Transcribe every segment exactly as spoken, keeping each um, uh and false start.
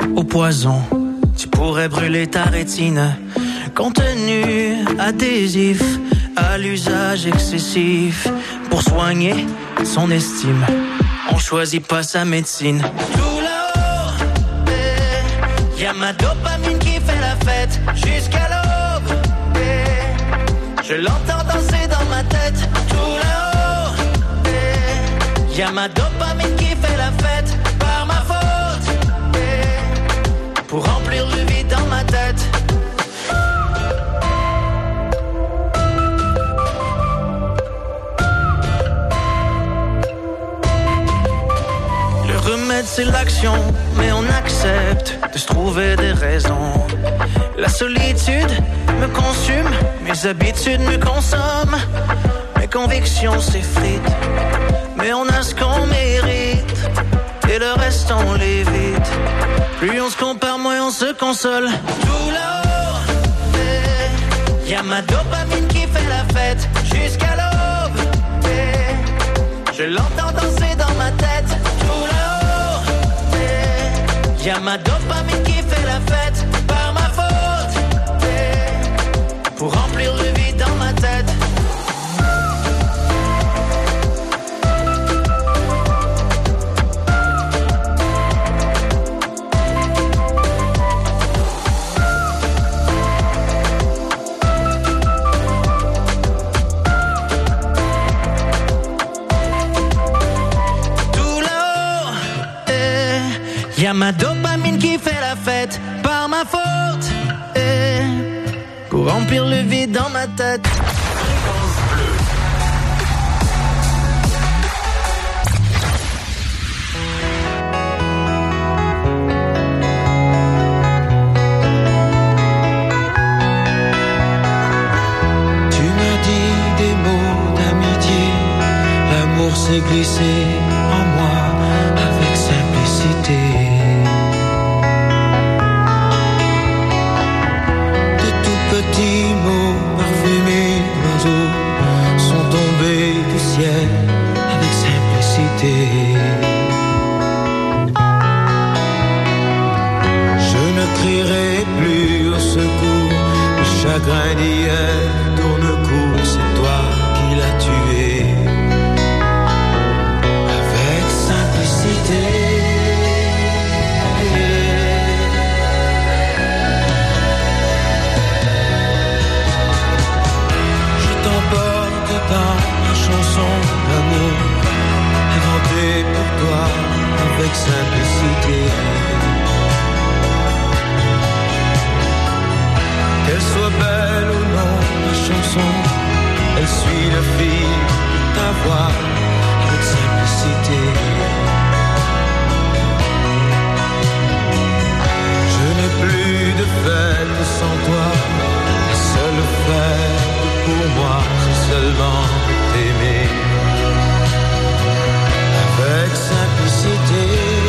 au poison. Tu pourrais brûler ta rétine. Contenu adhésif à l'usage excessif. Pour soigner son estime, on choisit pas sa médecine. Tout là-haut, eh, y'a ma dopamine qui fait la fête jusqu'à l'aube. Eh, je l'entends danser dans ma tête. Tout là-haut, eh, y'a ma dopamine qui fait la fête par ma faute. Eh, pour remplir le vide dans ma tête. Le remède c'est l'action, mais on accepte de se trouver des raisons. La solitude me consume, mes habitudes me consomment. Mes convictions s'effritent, mais on a ce qu'on mérite. Et le reste on l'évite. Plus on se compare, moins on se console. Tout là-haut, eh, y'a ma dopamine qui fait la fête jusqu'à l'aube. Eh, je l'entends danser dans ma tête. Tout là-haut, eh, y'a ma dopamine qui fait la fête par ma faute. Eh, pour remplir le vide dans ma tête. Y'a ma dopamine qui fait la fête par ma faute. Et pour remplir le vide dans ma tête. Tu m'as dit des mots d'amitié. L'amour s'est glissé en moi avec simplicité. Petits mots parfumés d'oiseaux sont tombés du ciel avec simplicité. Je ne crierai plus au secours, le chagrin d'hier tourne court, c'est toi qui l'as tué avec simplicité. Dans ma chanson d'amour inventée pour toi avec simplicité. Qu'elle soit belle ou non, ma chanson, elle suit le fil de ta voix avec simplicité. Je n'ai plus de fête sans toi, la seule fête pour moi, c'est seulement t'aimer avec simplicité.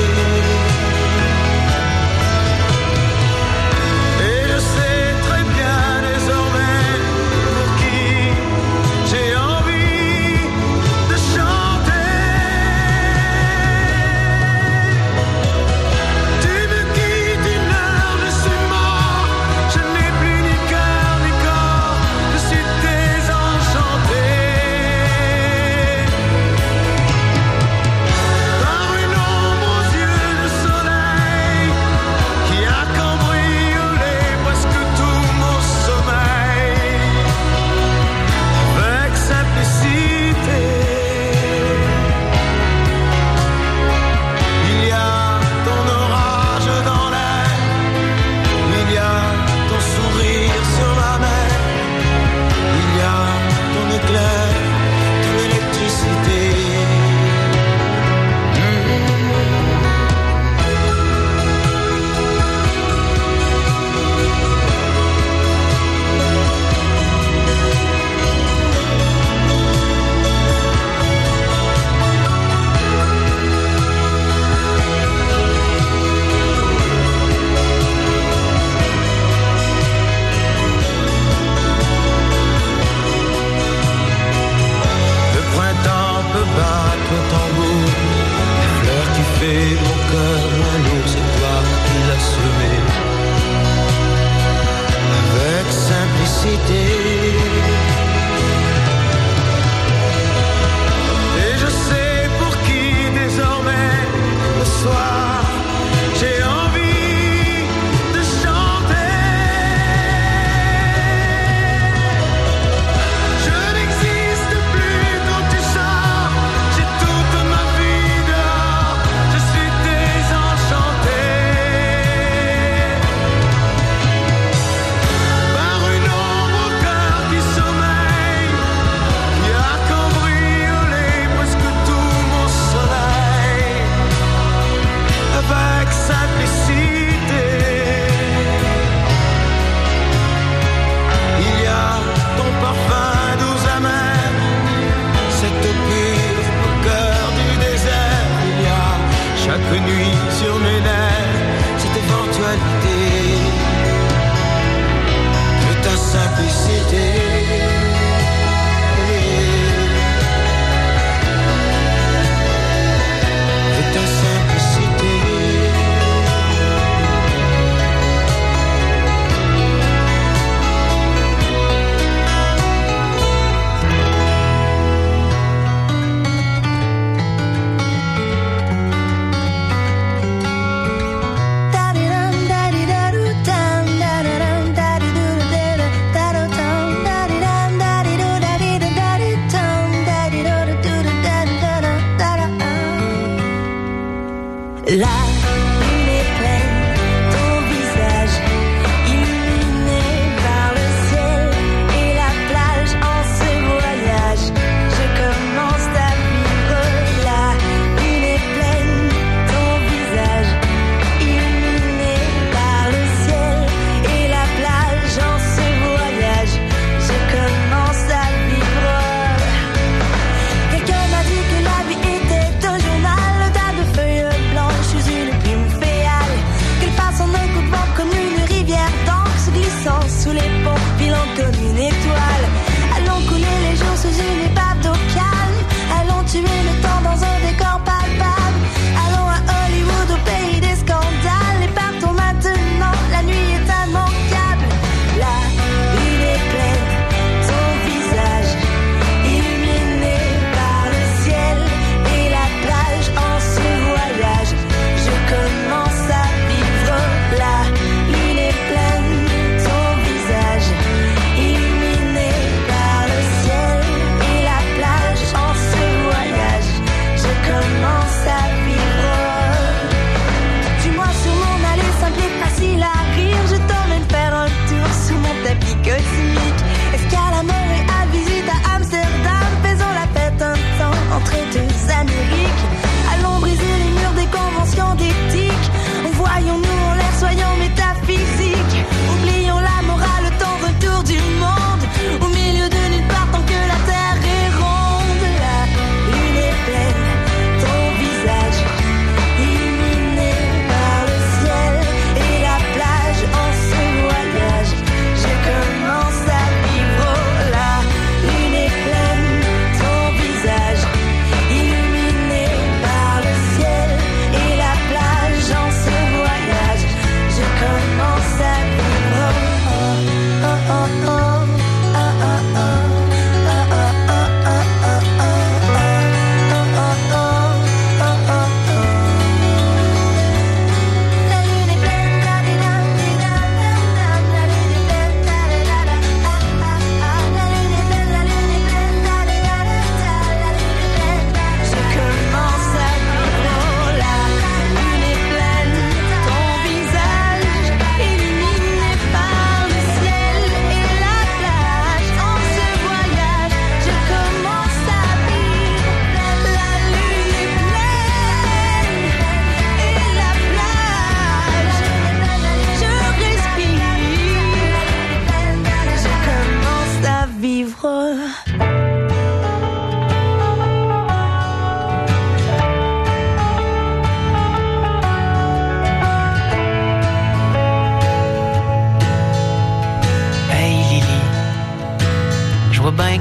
Et je sais très bien désormais pour qui j'ai envie de chanter.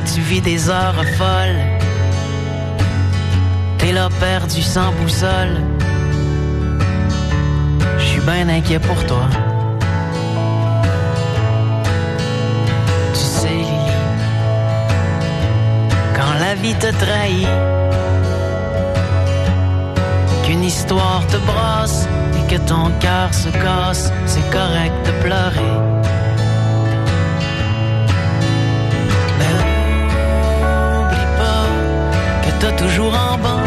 tu vis des heures folles. T'es là perdu sans boussole. Je suis bien inquiet pour toi. Tu sais, Lily, quand la vie te trahit, qu'une histoire te brasse et que ton cœur se casse, c'est correct de pleurer. Mais n'oublie pas que t'as toujours en banque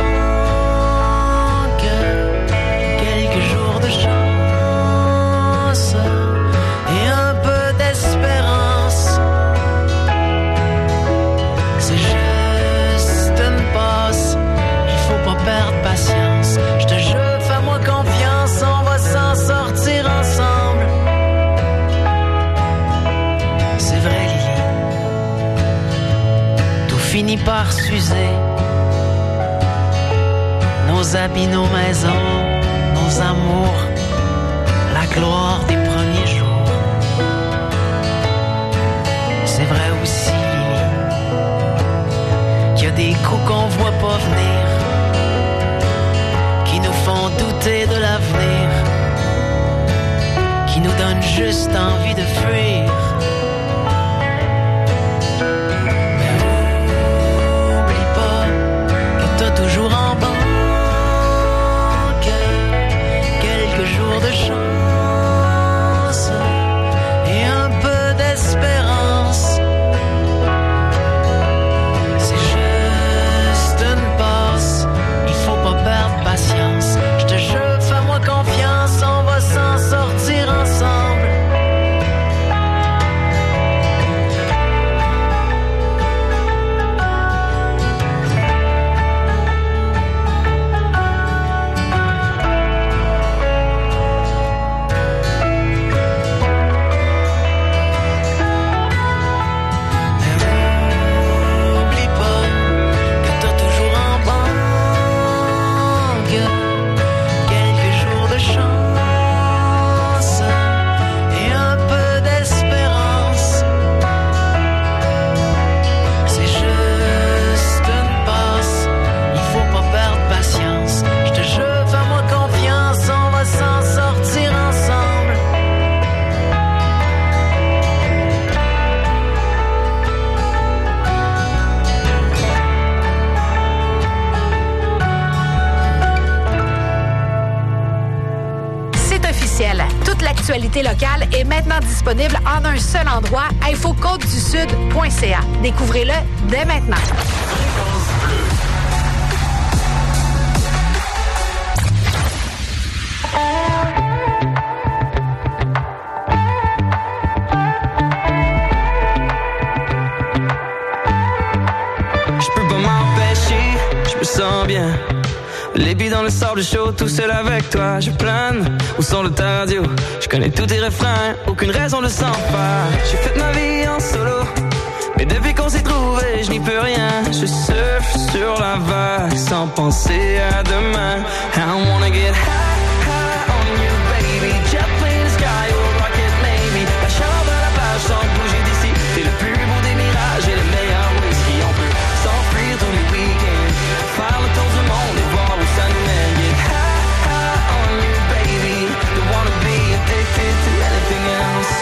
quelques jours de chance et un peu d'espérance. C'est juste une passe, il faut pas perdre patience. Je te jure, fais-moi confiance, on va s'en sortir ensemble. C'est vrai, Lily, tout finit par s'user. Nos habits, nos maisons, nos amours, la gloire des premiers jours. C'est vrai aussi, Lily, qu'il y a des coups qu'on voit pas venir, qui nous font douter de l'avenir, qui nous donnent juste envie de fuir. Mais oublie pas que t'as toujours en banque quelques jours de chance et un peu d'espérance. C'est juste une passe, il faut pas perdre patience. Je te jure, fais-moi confiance, on va s'en sortir ensemble. L'actualité locale est maintenant disponible en un seul endroit, info côte du sud point c a. Découvrez-le dès maintenant. Je peux pas m'empêcher, je me sens bien. Les billes dans le sable chaud, tout seul avec toi, je plane au son de ta radio. Je connais tous tes refrains, aucune raison de s'en faire. J'ai fait ma vie en solo, mais depuis qu'on s'est trouvé, je n'y peux rien. Je surfe sur la vague sans penser à demain. I wanna get high, high on you, baby. Jet plane, sky or rocket, maybe. La chaleur de la plage sans bouger d'ici. T'es le plus beau des mirages et le meilleur whisky. On peut s'enfuir tous les week-ends, faire le tour du monde et voir où ça nous mène. Get high, high on you, baby. Don't wanna be addicted to anything else.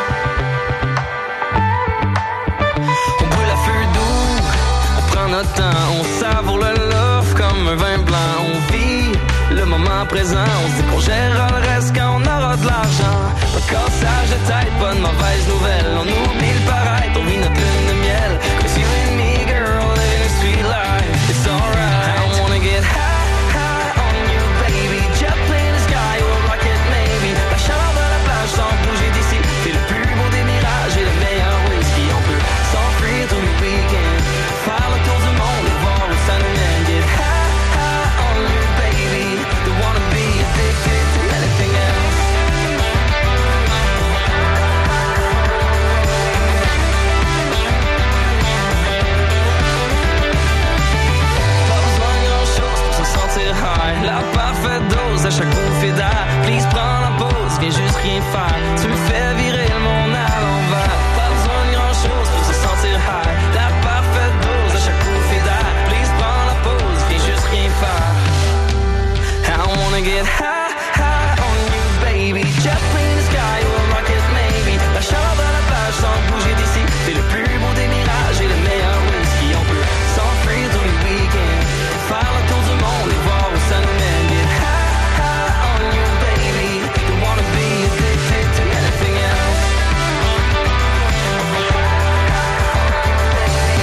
On brûle à feu doux, on prend notre temps, on savoure le love comme un vin blanc. On vit le moment présent, on se dit qu'on gérera le reste quand on aura de l'argent. Pas de cassage de tête, pas de mauvaise nouvelle. On oublie le paraître, on vit notre lune de miel. Cause you and me, girl, living a sweet life. It's alright. I don't wanna get high, high on you, baby. Jet plane, sky or rocket, maybe. La chaleur de la plage sans bouger d'ici. T'es le plus beau des mirages et le meilleur whisky. On peut s'enfuir tous les week-ends, faire le tour du monde et voir où ça nous mène. Get high, high on you, baby. Don't wanna be addicted to anything else. Pas besoin de grand chose pour se sentir high. La parfaite dose à chaque bouffée d'air. Please prends la pause, viens juste rien faire. Tu me fais virer le monde à l'envers. Pas besoin de grand chose pour se sentir high. La parfaite get high.